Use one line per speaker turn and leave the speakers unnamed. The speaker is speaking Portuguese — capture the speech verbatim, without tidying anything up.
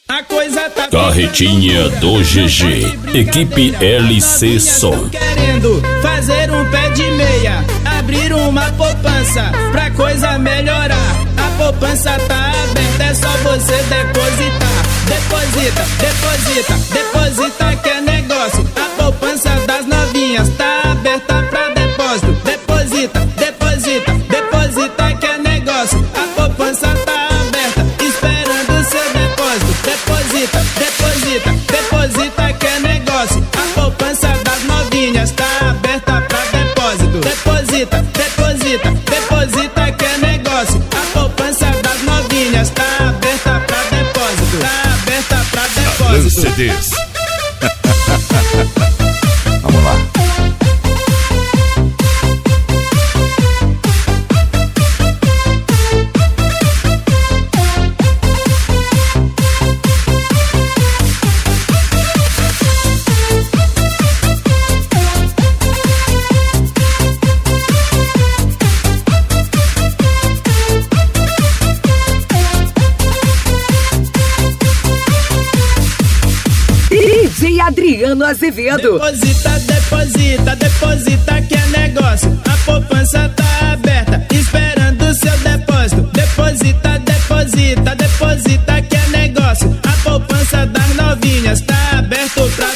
A coisa tá
Carretinha do G G, equipe L C Som.
Querendo fazer um pé de meia, abrir uma poupança pra coisa melhorar. A poupança tá aberta, é só você depositar. Deposita, deposita, deposita que é negócio. A poupança das novinhas tá aberta pra depósito. Deposita, deposita, deposita que é negócio. A poupança tá aberta, esperando o seu depósito. Deposita, deposita, deposita que é negócio. A poupança das novinhas tá aberta pra depósito. Deposita, deposita, deposita que é negócio. A poupança das novinhas tá aberta pra depósito. Tá aberta pra depósito.
C Ds.
Vamos lá.
D J Adriano Azevedo.
Deposita, deposita, deposita que é negócio. A poupança tá aberta, esperando o seu depósito. Deposita, deposita, deposita que é negócio. A poupança das novinhas tá aberto pra